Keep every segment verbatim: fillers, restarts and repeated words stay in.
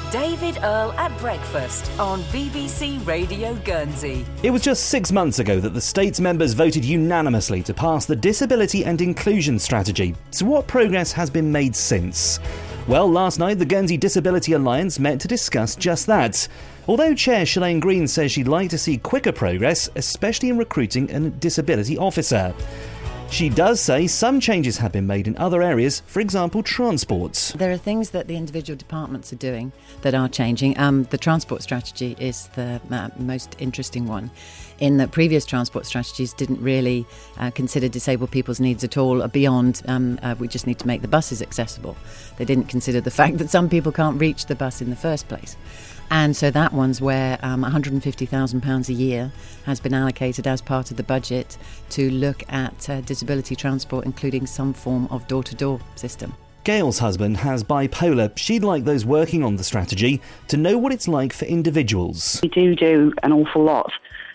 David Earl at breakfast on B B C Radio Guernsey. It was just six months ago that the state's members voted unanimously to pass the Disability and Inclusion Strategy. So what progress has been made since? Well, last night the Guernsey Disability Alliance met to discuss just that. Although Chair Shalane Green says she'd like to see quicker progress, especially in recruiting a disability officer. She does say some changes have been made in other areas, for example, transport. There are things that the individual departments are doing that are changing. Um, the transport strategy is the uh, most interesting one, in that previous transport strategies didn't really uh, consider disabled people's needs at all, beyond um, uh, we just need to make the buses accessible. They didn't consider the fact that some people can't reach the bus in the first place. And so that one's where um, one hundred fifty thousand pounds a year has been allocated as part of the budget to look at uh, disability transport, including some form of door-to-door system. Gail's husband has bipolar. She'd like those working on the strategy to know what it's like for individuals. We do do an awful lot.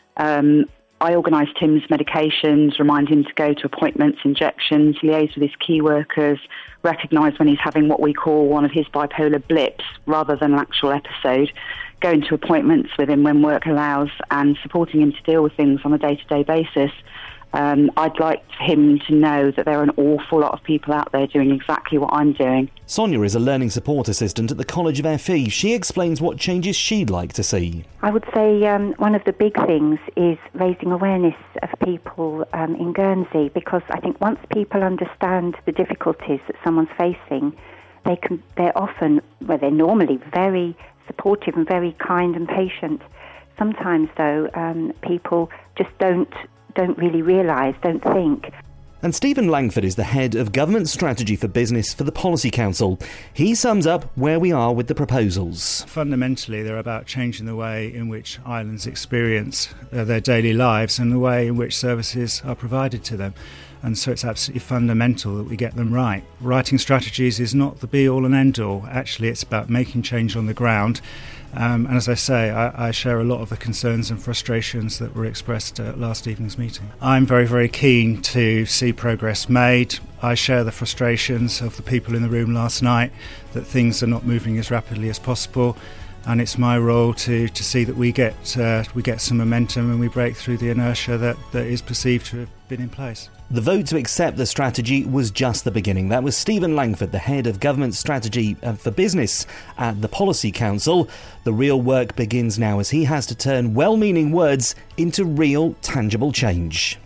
Um, I organise Tim's medications, remind him to go to appointments, injections, liaise with his key workers, recognise when he's having what we call one of his bipolar blips rather than an actual episode, going to appointments with him when work allows and supporting him to deal with things on a day-to-day basis. Um, I'd like him to know that there are an awful lot of people out there doing exactly what I'm doing. Sonia is a learning support assistant at the College of F E. She explains what changes she'd like to see. I would say um, one of the big things is raising awareness of people um, in Guernsey, because I think once people understand the difficulties that someone's facing, they can, they're often, well, they're normally very supportive and very kind and patient. Sometimes, though, um, people just don't don't really realise, don't think. And Stephen Langford is the head of Government Strategy for Business for the Policy Council. He sums up where we are with the proposals. Fundamentally, they're about changing the way in which islands experience uh, their daily lives and the way in which services are provided to them. And so it's absolutely fundamental that we get them right. Writing strategies is not the be-all and end-all. Actually, it's about making change on the ground. Um, and as I say, I, I share a lot of the concerns and frustrations that were expressed at last evening's meeting. I'm very, very keen to see progress made. I share the frustrations of the people in the room last night that things are not moving as rapidly as possible. And it's my role to, to see that we get uh, we get some momentum and we break through the inertia that, that is perceived to have been in place. The vote to accept the strategy was just the beginning. That was Stephen Langford, the head of Government Strategy for Business at the Policy Council. The real work begins now as he has to turn well-meaning words into real, tangible change.